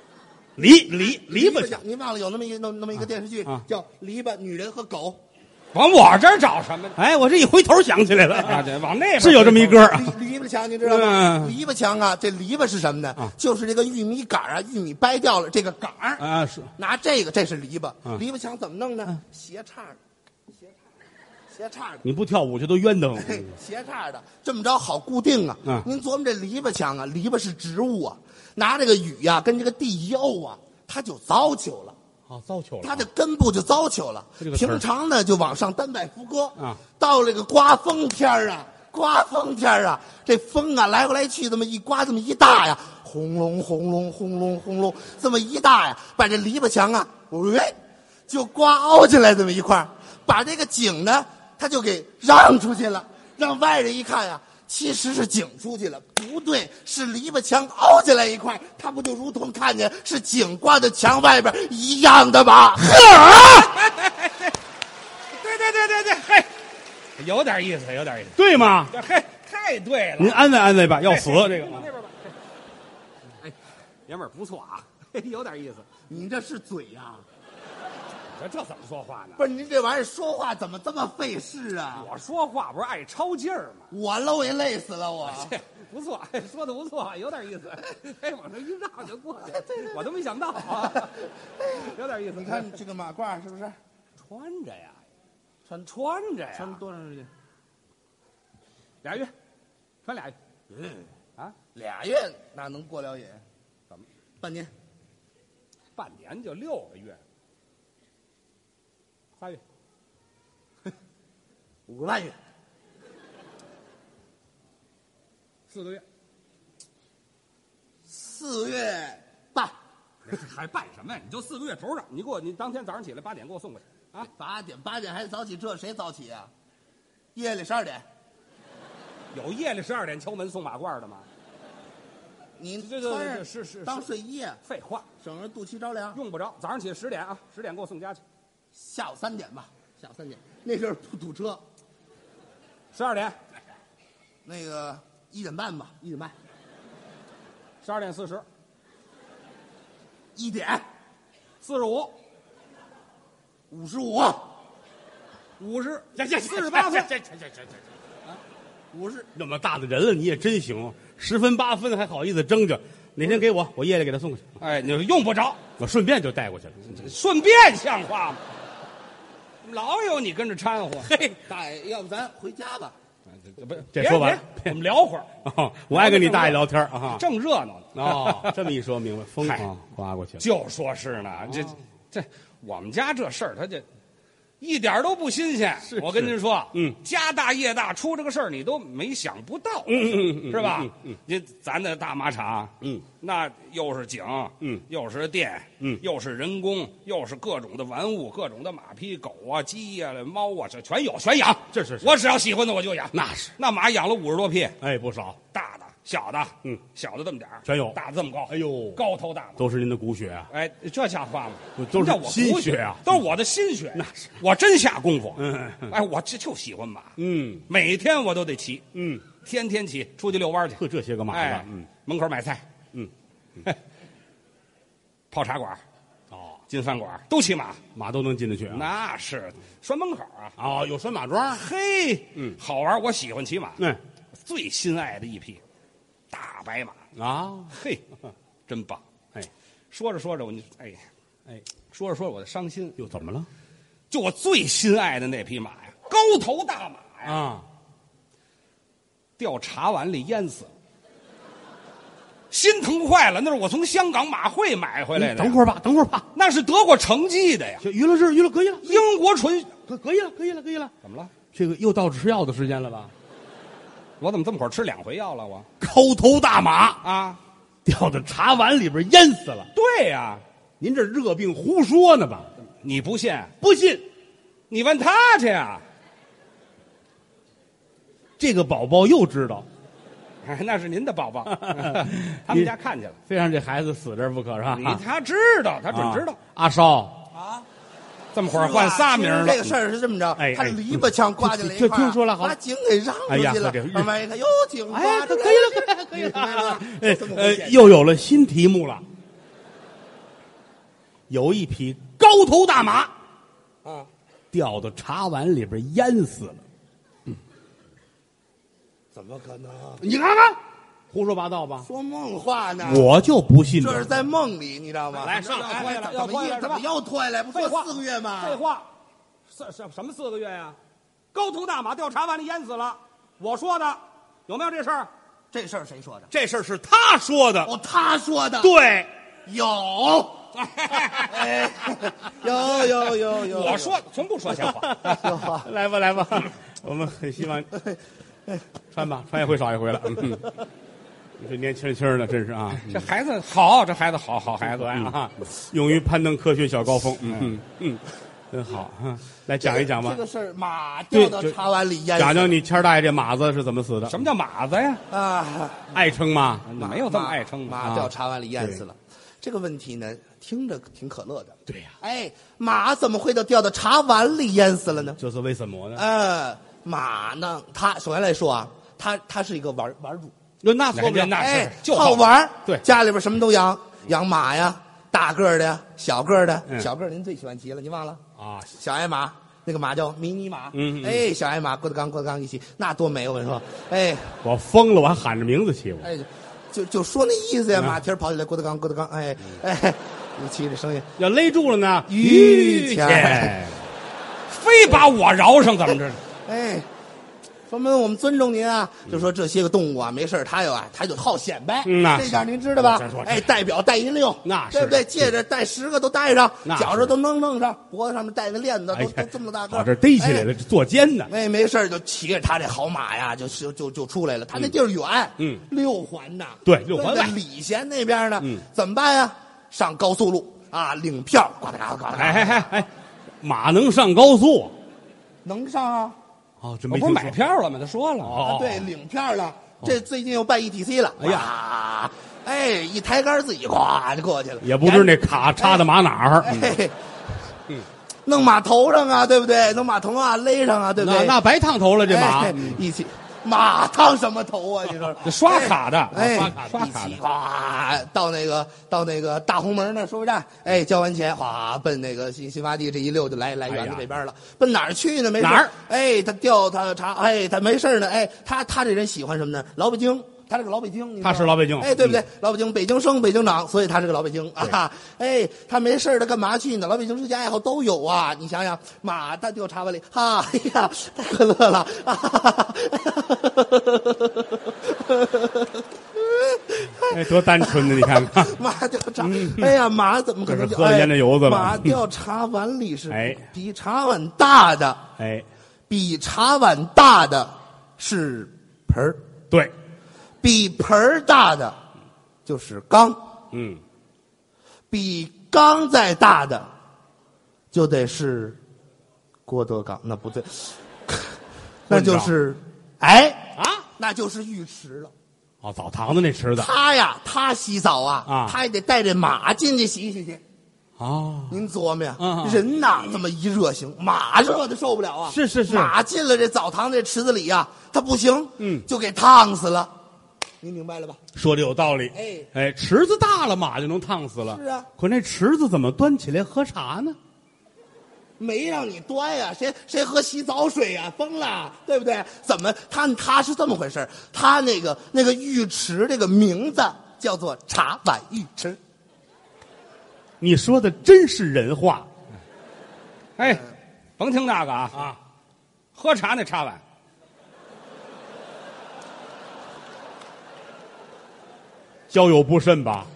篱笆墙。
您忘了有那么一个电视剧叫《篱笆女人和狗》？
往我这儿找什么？
哎，我这一回头想起来了，
啊，对，往那边
是有这么一歌啊。
篱笆墙，你知道吗？篱笆墙啊，这篱笆是什么呢？就是这个玉米杆啊，玉米掰掉了这个杆儿
啊，是
拿这个，这是篱笆。篱笆墙怎么弄呢？斜叉的，斜叉的。
你不跳舞去都冤得慌。
斜叉的，这么着好固定啊。您琢磨这篱笆墙啊，篱笆是植物啊，拿这个雨呀跟这个地一沤啊，它就糟球了。
哦，糟球了，
它的根部就糟球了。平常呢就往上单摆副歌
啊，
到这个刮风天啊，这风啊来回来去这么一刮，这么一大呀，轰隆轰隆轰隆轰隆，这么一大呀，把这篱笆墙啊，就刮凹进来这么一块，把这个井呢，它就给让出去了，让外人一看呀。其实是井出去了，不对，是篱笆墙凹进来一块，它不就如同看见是井刮在墙外边一样的吗？
对，嘿，有点意思，
对吗？
嘿，太对了。
您安慰安慰吧，要死这个。
哎，爷们儿不错啊，有点意思。
你这是嘴呀？
这怎么说话呢？
不是您这玩意儿说话怎么这么费事啊？
我说话不是爱抄劲儿吗？
我搂也累死了我。
不错，说的不错，有点意思。哎，往这一绕就过去，我都没想到啊，有点意思。
你看这个马褂是不是
穿着呀？穿着呀？
穿多长时间
？2月，穿2月。
啊，2月那能过了瘾？
怎么？
半年？
半年就6个月。8月
，5个半月
，4个月
，4月半，
还办什么呀？你就4个月头上，你当天早上起来8点给我送过去啊
！8点还早起，这谁早起啊？夜里12点，
有夜里12点敲门送马褂的吗？
你
这是
当睡衣啊？
废话，
省着肚脐着凉，
用不着。早上起来10点啊，10点给我送家去。
下午3点吧，下午3点，那阵儿不堵车。
12点，
那个1点半吧，1点半。
12点40，
1点
45，
55，
50， 48分，
50，
那么大的人了，你也真行，10分8分还好意思争着。哪天给我夜里给他送过去。
哎，你用不着，
我顺便就带过去了。
顺便像话吗？老有你跟着掺和。
嘿，大爷，要不咱回家吧？
这说完了，
我们聊会儿。
我爱跟你大爷聊天啊，
正热闹呢。
哦，这么一说明白，风刮过去了。
就说是呢，这我们家这事儿，他这一点都不新鲜。我跟您说，家大业大，出这个事儿你都没想不到，是吧？咱的大马场，那又是井，又是电，又是人工，又是各种的玩物，各种的马匹、狗啊、鸡呀、猫啊，这全有，全养。
这是
我只要喜欢的我就养。
那是，
那马养了50多匹，
哎，不少，
大的、小的，小的这么点儿
全有，
大的这么高，
哎呦，
高头大马，
都是您的骨血啊！
哎，这像话吗？
都是心血啊，
都是我的心血。那是我真下功夫。哎，我就喜欢马。每天我都得骑。天天骑，出去遛弯去。
呵，这些个马子，
门口买菜，泡茶馆，进饭馆都骑马，
马都能进得去啊。
那是拴门口啊。
哦，有拴马桩。
嘿，好玩，我喜欢骑马。最心爱的一匹大白马
啊，
嘿，真棒。哎，说着说着我说着说着我的伤心
又怎么了？
就我最心爱的那匹马呀，高头大马呀，掉茶碗里淹死了，心疼坏了。那是我从香港马会买回来的。
等会儿吧，
那是得过成绩的呀。
娱乐可以了，
英国纯
可以了。
怎么了？
这个又到吃药的时间了吧？
我怎么这么会儿吃2回药了？我
高头大马
啊，
掉到茶碗里边淹死了。
对呀，
您这热病胡说呢吧？
你不信？
不信，
你问他去呀。
这个宝宝又知道，
那是您的宝宝，他们家看见了，
非让这孩子死这儿不可是吧？
他知道，他准知道。
阿少
啊，
这么会儿换仨名了。
这个事儿是这么着，他篱笆墙刮进来一块，
就听说了，好，
把井给让出去了。慢慢一看，哟，井刮出来了，
可以了。又有了新题目了。有一匹高头大马， 掉到茶碗里边淹死了。
怎么可能？
你看看，胡说八道吧？
说梦话呢？
我就不信
这是在梦里，你知道吗？
来上来拖下来要拖下来
怎么又拖下来？不说4个月吗？
废话，什么4个月呀？高头大马掉茶碗里淹死了，我说的，有没有这事儿？
这事儿谁说的？
这事儿是他说的。
哦，他说的。
对，
有。哎，有。
我说从不说瞎话。
来吧，我们很希望穿吧，穿一回少一回了。你这年轻的，真是啊！
这孩子好，好孩子
啊，勇于攀登科学小高峰。真好。来讲一讲吧。
这个事儿，马掉到茶碗里淹死。
讲讲你谦大爷这马子是怎么死的？
什么叫马子呀？
啊，
爱称吗？
没有这么爱称。
马掉茶碗里淹死了。这个问题呢，听着挺可乐的。
对呀。
哎，马怎么会掉到茶碗里淹死了呢？
这是为什么呢？
马呢，他首先来说啊，他是一个玩主。
那说不了，
那是
就好玩。
对，
家里边什么都养马呀，大个儿的呀，小个儿的。小个儿您最喜欢骑了，您忘了啊？小矮马，那个马叫迷你马。小矮马郭德纲一骑，那多美！我跟你说，
我疯了，我还喊着名字骑我。
就说那意思呀，马蹄跑起来，郭德纲，你骑着声音
要勒住了呢，
于谦，
非把我饶上，怎么着？
说明我们尊重您啊，就说这些个动物啊，没事他就好显摆，这点您知道吧？代表带一溜，
那是
对不对？戒指带10个都戴上，脚上都弄上，脖子上面戴那链子都这么大个，
这逮起来了，坐肩呢。
没事就骑着他这好马呀，就出来了。他那地儿远，6环呐，
对，6环外，
礼贤那边呢，怎么办呀？上高速路啊，领票，呱嗒呱嗒。
马能上高速？
能上啊。
这
我不是买票了吗？他说了。
对，领票了。这最近又办 ETC 了。一抬杆自己呱就过去了。
也不知那卡插的马哪儿。
弄马头上啊，对不对？弄马头啊，勒上啊，对不对？
那白烫头了，这马
一起。马烫什么头啊？你说
刷卡的，刷卡的，
哗到那个大红门那收费站，交完钱，哗奔那个新发地这一溜就来园子这边了。奔哪儿去呢？没事
哪儿？
他调他查，他没事呢。他这人喜欢什么呢？老北京。他是个老北京，
他是老北京，
对不对？老北京，北京生，北京长，所以他是个老北京啊。他没事他干嘛去呢？老北京世界爱好都有啊。你想想，马他掉茶碗里，太可乐了
多单纯的，你看看，
马掉茶，马怎么可能
喝了烟的油子了？
马掉茶碗里是比茶碗大的，比茶碗大的是盆儿。
对，
比盆儿大的就是缸，比缸再大的就得是郭德纲，那不对，那就是那就是浴池了。
澡堂子那池子。
他洗澡啊，他也得带着马进去洗去。您琢磨呀，人呐这么一热行，马热的受不了啊。
是，
马进了这澡堂这池子里呀，他不行，就给烫死了。您明白了吧？
说的有道理。池子大了，马就能烫死了。
是啊，
可那池子怎么端起来喝茶呢？
没让你端呀，谁喝洗澡水呀？疯了，对不对？怎么他是这么回事？他那个浴池这个名字叫做茶碗浴池。
你说的真是人话。
甭听那个啊，喝茶那茶碗。
交友不慎吧？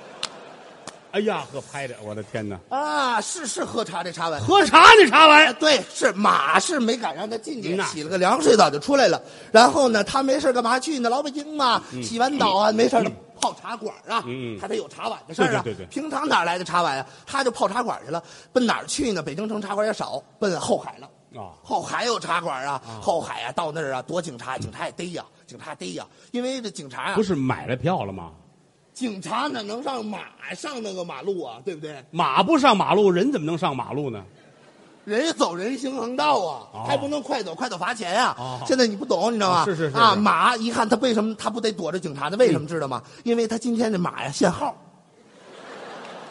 喝拍的，我的天哪！
是喝茶这茶碗，
喝茶那茶碗，
对，是马是没敢让他进去，洗了个凉水澡就出来了。然后呢，他没事干嘛去呢？老北京嘛，洗完澡啊，没事泡茶馆啊，他得有茶碗的事儿啊。
对，
平常哪来的茶碗啊？他就泡茶馆去了。奔哪儿去呢？北京城茶馆也少，奔后海了。后海有茶馆啊，后海啊，到那儿啊，躲警察，警察也逮呀，因为这警察啊，
不是买了票了吗？
警察哪能上那个马路啊？对不对？
马不上马路，人怎么能上马路呢？
人家走人行横道啊，还不能快走罚钱呀。现在你不懂，你知道吗？
是
马一看他为什么他不得躲着警察呢？为什么知道吗？因为他今天这马呀限号。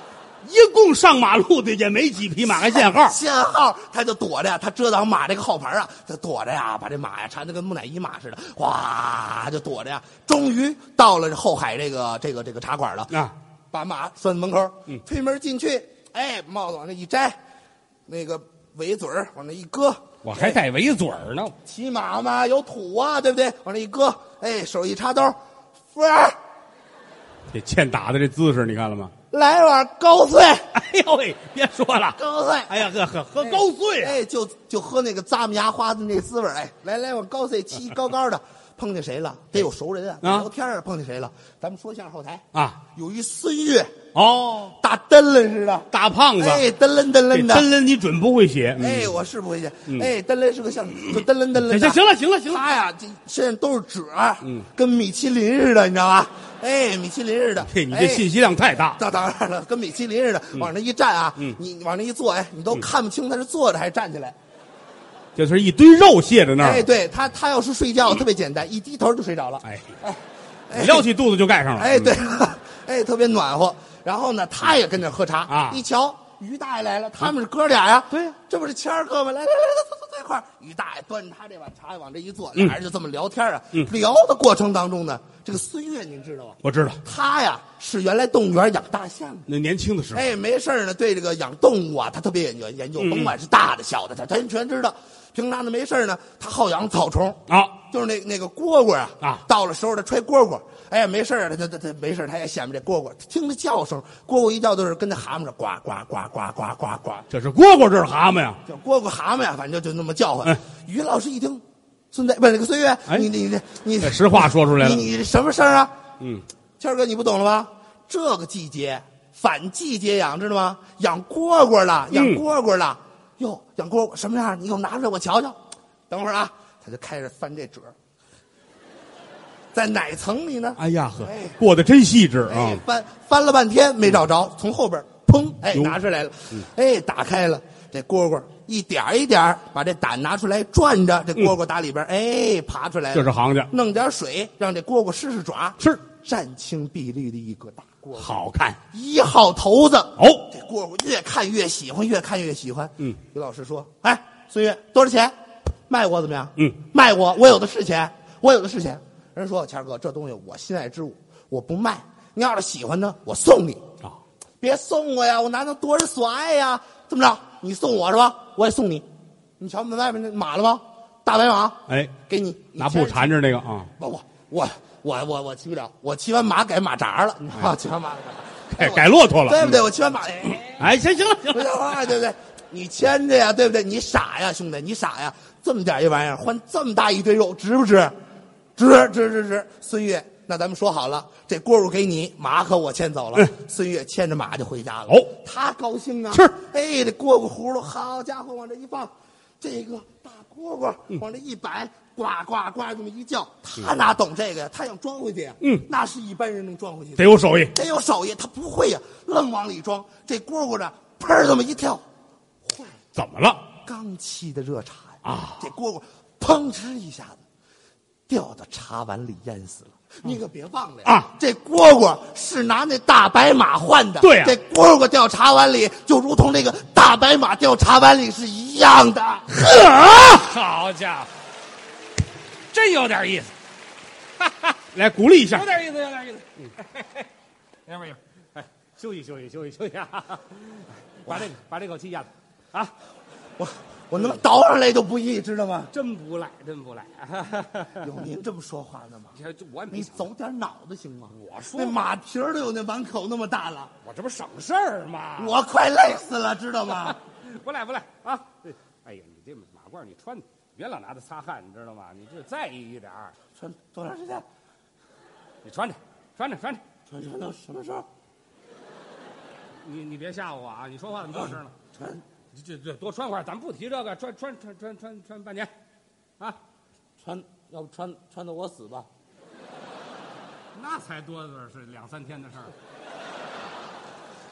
一共上马路的也没几匹马还限号，
限号他就躲着呀，他遮挡马这个号牌啊，他躲着呀，把这马呀缠得跟木乃伊马似的，哗就躲着呀。终于到了后海这个茶馆了
啊，
把马拴门口，推门进去，哎，帽子往那一摘，那个围嘴往那一搁，
我还带围嘴呢。
骑马嘛有土啊，对不对？往那一搁，哎，手一插兜，服务员，
这欠打的这姿势你看了吗？
来碗高碎。
哎呦喂，别说了，
高碎。
哎呀，喝高碎啊！
哎，就喝那个咂木牙花的那滋味哎，来碗高碎，沏高高的。碰见谁了？得有熟人啊，聊天啊。碰见谁了？咱们说相声后台
啊，
有一孙越
哦，
大灯笼似的，
大胖子，
哎，灯笼的。
灯笼你准不会写？
哎，我是不会写。哎，灯笼是个像，就灯笼。
行了。
他呀，这身上都是褶，跟米其林似的，你知道吧？哎，米其林似的。
嘿，你这信息量太大。
当然了，跟米其林似的，往那一站啊，你往那一坐，哎，你都看不清他是坐着还是站起来。
就是一堆肉卸在那儿。
哎，对他要是睡觉特别简单，一低头就睡着了。
哎，撩起肚子就盖上了。
哎，对，哎，特别暖和。然后呢，他也跟着喝茶
啊。
一瞧，于大爷来了，他们是哥俩呀。
对呀，
这不是谦儿哥吗？来，坐一块儿。于大爷端着他这碗茶往这一坐，俩人就这么聊天啊。聊的过程当中呢，这个孙越您知道吗？
我知道，
他呀是原来动物园养大象的。
那年轻的时候，
哎，没事呢，对这个养动物啊，他特别研究，甭管是大的小的，他全知道。平常的没事呢，他好养草虫
啊，
就是那个蝈蝈啊，到了时候他揣蝈蝈，哎，没事他没事他也显摆这蝈蝈，听着叫声，蝈蝈一叫都是跟那蛤蟆似的，呱呱呱呱呱呱呱，
这是蝈蝈，这是蛤蟆呀，
叫蝈蝈蛤蟆呀，反正就那么叫唤。于老师一听，孙子不是那个孙越，你
实话说出来了，
你什么声啊？谦儿哥你不懂了吧？这个季节反季节养，知道吗？养蝈蝈了，养蝈蝈了。哟，养蝈蝈什么样？你给我拿出来，我瞧瞧。等会儿啊，他就开始翻这褶，在哪层里呢？
哎呀呵，过得真细致啊！
翻了半天没找着，从后边砰，哎，拿出来了，哎，打开了，这蝈蝈一点一点把这胆拿出来转着，这蝈蝈打里边，哎，爬出来了。
这是行家，
弄点水让这蝈蝈试爪，
是
湛青碧绿的一个大蝈蝈，
好看
1号头子
哦。
这蝈蝈越看越喜欢，越看越喜欢。于老师说：“哎，孙越多少钱？卖我怎么样？卖我有的是钱，我有的是钱。”人说：“谦儿哥，这东西我心爱之物，我不卖。你要是喜欢呢，我送你啊！别送我呀，我哪能夺人所爱呀？这么着，你送我是吧？我也送你。你瞧外面那马了吗？大白马，
哎，
给你
拿布缠着那个啊！
不，我骑不了，我骑完马改马扎了，你知道吗？骑完马
改骆驼了，
对不对？我骑完马，
哎，行了，
对不对？你牵着呀，对不对？你傻呀，兄弟，你傻呀！这么点一玩意儿，换这么大一堆肉，值不值？值！孙越，那咱们说好了，这蝈蝈给你，马可我牵走了。孙越牵着马就回家了。他高兴啊！
是，
哎，这蝈蝈葫芦，好家伙，往这一放，这个大蝈蝈往这一摆，呱呱呱这么一叫，他哪懂这个呀？他想装回去呀？那是一般人能装回去的，
得有手艺，
他不会呀，愣往里装。这蝈蝈呢，砰这么一跳，坏了，
怎么了？
刚沏的热茶呀！
啊，
这蝈蝈砰哧一下子掉到茶碗里淹死了。你可别忘了呀！这蝈蝈是拿那大白马换的。
对呀，
这蝈蝈掉茶碗里，就如同那个大白马掉茶碗里是一样的。
好家伙，真有点意思！
来鼓励一下，
有点意思。爷们儿，
哎，休息啊！把这口气咽了啊！
我能倒上来就不易，知道吗？
真不赖。
有您这么说话的吗？
我也没
你走点脑子行吗？
我说
那马蹄儿都有那碗口那么大了，
我这不省事儿吗？
我快累死了，知道吗？
不赖啊！哎呀，你这马褂你穿，别老拿它擦汗，你知道吗？你这在意一点儿。
穿多长时间？
你穿着。
穿到什么时候？
你别吓唬我啊！你说话怎么这声了？这多穿会儿，咱不提这个，穿半年，啊，
要不穿到我死吧？
那才多的是2-3天的事儿。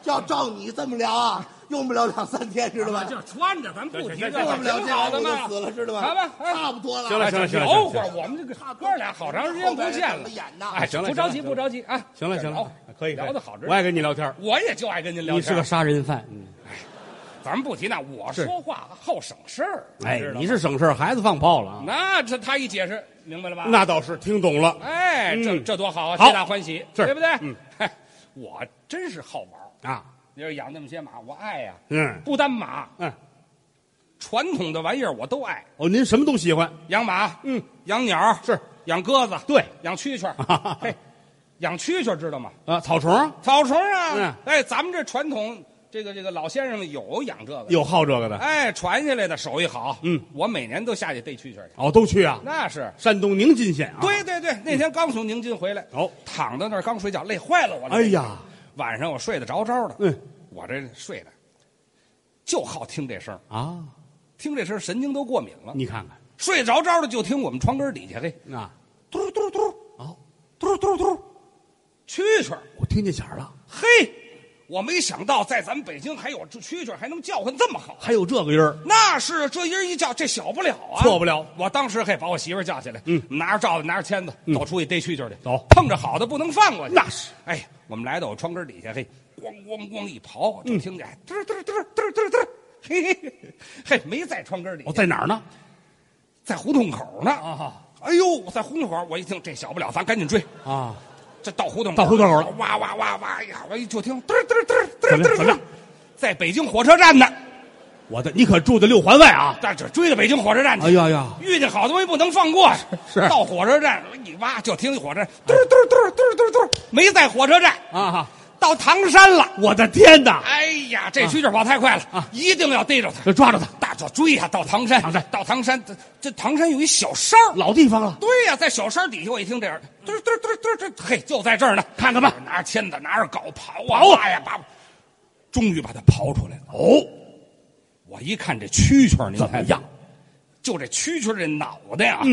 要照你这么聊啊，用不了2、3天，知道吧？
就穿着，咱不提这
用不了这样
的嘛，
就死了，知道吧？
好吧，
差不多了。
行了行了行了，
聊会儿，我们这个哥俩好长时间不见了。
演呢？
哎，行了，
不着急，不着急啊。
行了行了，可以
聊得好着呢。
我爱跟你聊天，
我也就爱跟您聊天。
你是个杀人犯，
咱们不提那，我说话好省事儿。
哎，你是省事儿，孩子放炮了啊？
那这他一解释，明白了吧？
那倒是听懂了。
哎，这多好啊，
好
皆大欢喜，
是
对不对？
嗯，
我真是好玩
啊。
你说养那么些马，我爱呀。
嗯，
不单马，
嗯，
传统的玩意儿我都爱。
哦，您什么都喜欢？
养马，
嗯，
养鸟
是，
养鸽子，
对，
养蛐蛐儿。嘿，养蛐蛐儿知道吗？
啊，草虫
草虫啊。
嗯，
哎，咱们这传统，这个老先生们有养这个，
有好这个的。
哎，传下来的手艺好。
嗯，
我每年都下去逮蛐蛐儿去。
哦，都去啊？
那是。
山东宁津县啊。
对对对，那天刚从宁津回来，
哦，
躺在那儿刚睡觉，累坏了我了。
哎呀，
晚上我睡得着着的。
嗯，
我这睡的就好听这声
啊，
听这声神经都过敏了。
你看看，
睡着着的就听我们床根底下，嘿，
那
嘟嘟嘟，
哦，
嘟嘟嘟，蛐蛐儿，
我听见响儿了，
嘿，我没想到在咱们北京还有这蛐蛐儿还能叫唤这么好。
还有这个音儿，
那是这音儿一叫，这小不了啊，
错不了。
我当时嘿把我媳妇儿叫起来，拿着罩子，拿着签子，走出去逮蛐蛐儿去。
走，
碰着好的不能放过去。
那是，
哎，我们来到我窗根底下，嘿，咣咣咣一刨，就听见嘚嘚嘚嘚嘚嘚，嘿嘿嘿，没在窗根底下，
我在哪儿呢？
在胡同口呢。
啊，
哎呦，在胡同口，我一听这小不了，咱赶紧追
啊！
这到胡同
口了，
哇哇哇哇呀！我一就听嘚嘚嘚嘚嘚嘚，
怎么样？
在北京火车站呢。
你可住在6环外啊？
在这追到北京火车站去。
哎呀呀，
遇见好东西不能放过。
是，
到火车站一挖就听火车站嘚嘚嘚嘚嘚嘚，没在火车站
啊，
到唐山了。
我的天哪！
哎呀，这蛐蛐跑太快了啊！一定要逮着它，
抓着它，
大就追呀！到唐山，到唐山，这唐山有一小山
老地方了。
对呀，在小山底下，我一听这样，嘚嘚嘚嘚嘚，嘿，就在这儿呢，
看看吧，
拿着签子，拿着镐刨啊呀，终于把它刨出来了。
哦，
我一看这蛐蛐，您
怎么样？
就这蛐蛐这脑袋啊，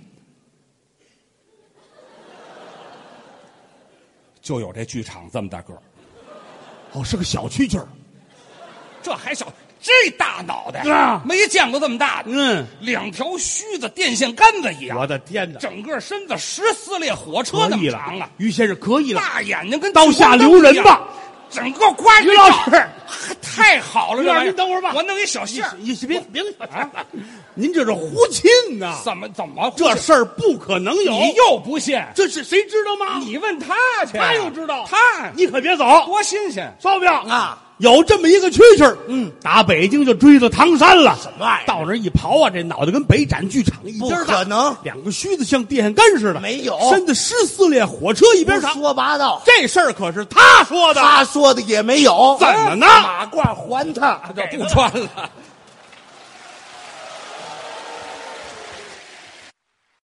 就有这剧场这么大个儿。
哦，是个小蛐蛐儿，
这还小，这大脑袋
啊，
没见过这么大的。2条须子电线杆子一样。
我的天哪！
整个身子14列火车那么长啊！
于先生可以了，
大眼睛跟
刀下留人吧。
整个刮
于老师
太好了，
于老师您等会儿吧，
我弄一小线儿。
别啊！您这是胡沁呐！
怎么
这事儿不可能有？
你又不信？
这是谁知道吗？
你问他去，
他又知道。
你
可别走，
多新鲜！
烧饼
啊！
有这么一个蛐蛐儿，打北京就追到唐山了。
什么玩意儿？
到那一刨啊，这脑袋跟北展剧场一边大，
不可能
，2个须子像电线杆似的，
没有，
身子14列火车一边长。
说八道，
这事儿可是他说的，
他说的也没有。
怎么呢？
马褂还他，
这不穿了。